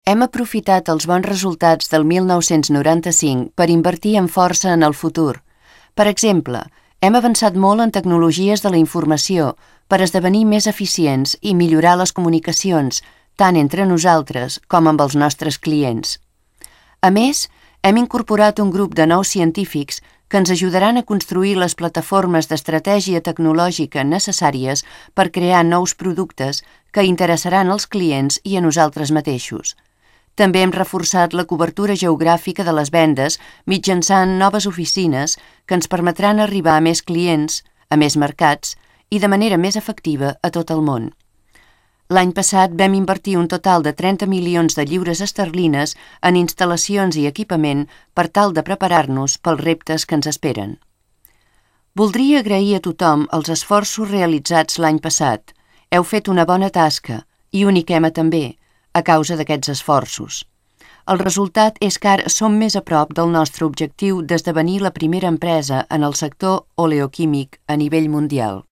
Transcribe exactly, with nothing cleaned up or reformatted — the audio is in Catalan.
Hem aprofitat els bons resultats del mil nou-cents noranta-cinc per invertir amb força en el futur. Per exemple, hem avançat molt en tecnologies de la informació per esdevenir més eficients i millorar les comunicacions, tant entre nosaltres com amb els nostres clients. A més, hem incorporat un grup de nous científics que ens ajudaran a construir les plataformes d'estratègia tecnològica necessàries per crear nous productes que interessaran als clients i a nosaltres mateixos. També hem reforçat la cobertura geogràfica de les vendes mitjançant noves oficines que ens permetran arribar a més clients, a més mercats i de manera més efectiva a tot el món. L'any passat vam invertir un total de trenta milions de lliures esterlines en instal·lacions i equipament per tal de preparar-nos pels reptes que ens esperen. Voldria agrair a tothom els esforços realitzats l'any passat. Heu fet una bona tasca, i Uniquema també, a causa d'aquests esforços. El resultat és que ara som més a prop del nostre objectiu d'esdevenir la primera empresa en el sector oleoquímic a nivell mundial.